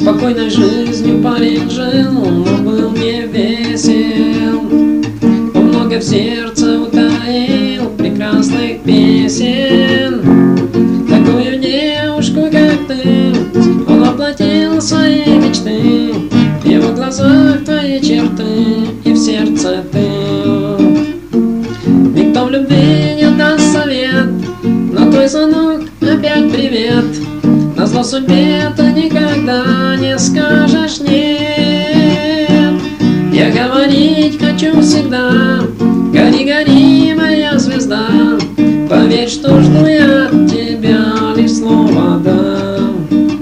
Спокойной жизнью парень жил, но был не весел. Он много в сердце утаил прекрасных песен. Такую девушку, как ты, он воплотил свои мечты. В его глазах твои черты и в сердце ты. Никто в любви не даст совет, но твой звонок опять привет. Назло судьбе ты никогда не скажешь нет. Я говорить хочу всегда: гори, гори, моя звезда. Поверь, что жду я от тебя лишь слово «да».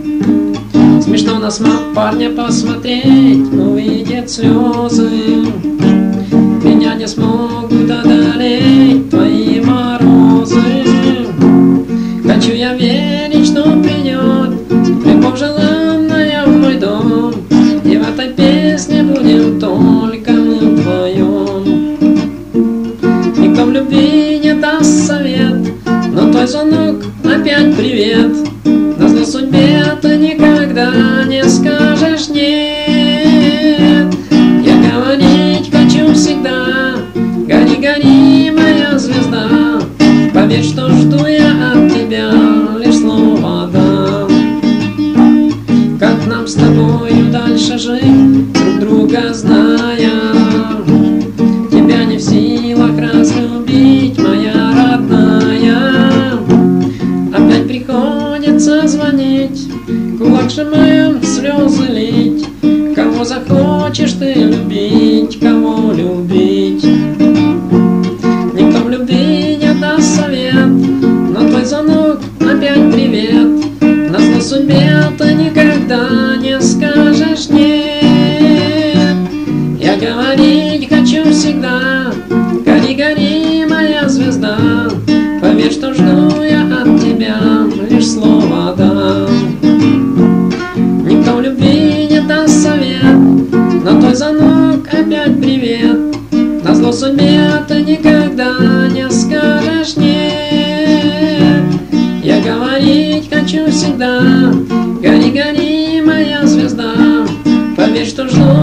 Смешно на парня посмотреть, увидеть слезы. Меня не смогут одолеть твои морозы. Хочу я верить, что придет любовь желанная в мой дом, и в этой песне будем только мы вдвоем. Никто в любви не даст совет, но твой звонок опять привет. Назло судьбе ты никогда не скажешь нет. Я говорить хочу всегда: гори, гори, моя звезда. Поверь, что жду я от тебя лишь слово «да». Как нам с тобою дальше жить, друг друга зная? Тебя не в силах разлюбить, моя родная. Опять приходится звонить, кулак сжимаем, слезы лить. Кого захочешь ты любить, кого любить? Никто в любви не даст совет, но твой звонок опять привет. Назло судьбе ты никогда не скажешь нет. Я говорить хочу всегда: гори, гори, моя звезда. Поверь, что жду я от тебя лишь слово «да». Никто в любви не даст совет, но твой звонок опять привет. Назло судьбе ты никогда не скажешь нет. Я говорить хочу всегда: гори, гори, моя звезда. Поверь, что жду